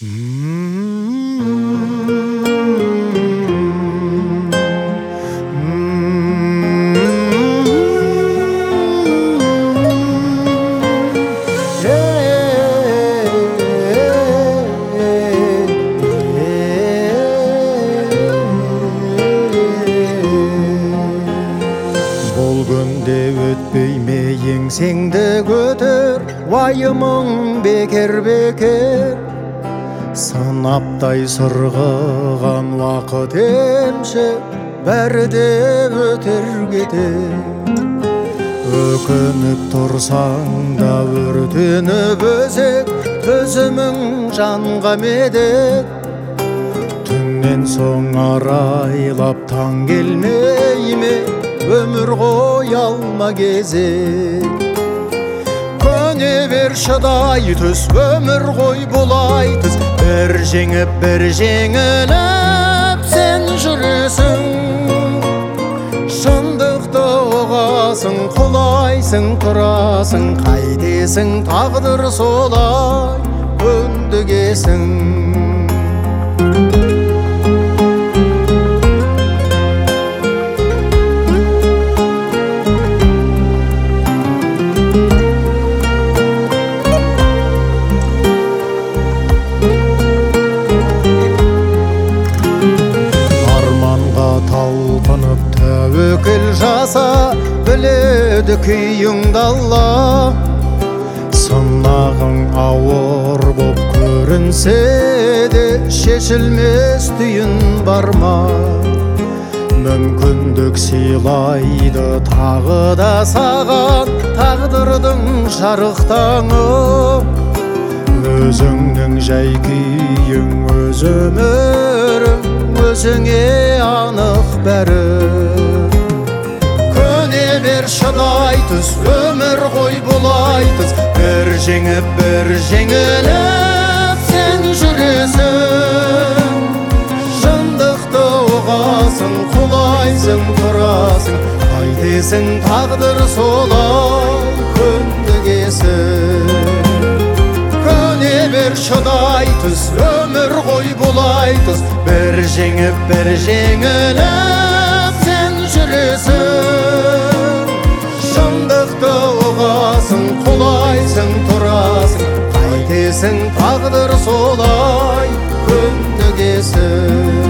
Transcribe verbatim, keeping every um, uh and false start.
Күнде өтпей ме еңсеңді көтер, уайымың бекер бекер. Сынаптай сырғыған уақыт емші, бәрі де өтер кетер. Өкініп тұрсаң да өртеніп өзек, төзімің жанға медет. Түннен соң арайлап таң келмей ме, өмір қой алма кезек. Көне бер шыдай түс, өмір қой бұлай түс. Бір жеңіп бір жеңіліп сен жүресің. Шындықты ұғасың, құлайсың, тұрасың. Қайтесің, тағдыр солай өндігесің. Талпынып тәуекел жаса, біледі күйіңді Алла. Сынағың ауыр боп көрінсе де, шешілмес түйін бар ма? Мүмкіндік сыйлайды тағы да саған, тағдырдың жарық таңы. Өзіңнің жай күйің, өз өмірің, өзіңе анық бәрі. Көне бер шыдай түс, өмір ғой бұлай түс. Бір жеңіп бір жеңіліп сен жүресің. Шындықты ұғасың, құлайсың, тұрасың. Қайтесің, тағдыр солай көндігесің. Көне бер шыдай түс, өмір ғой бұлай түс. Бір жеңіп бір жеңіліп сен жүресің. Шындықты ұғасың, құлайсың, тұрасың. Қайтесің, тағдыр солай көндігесің.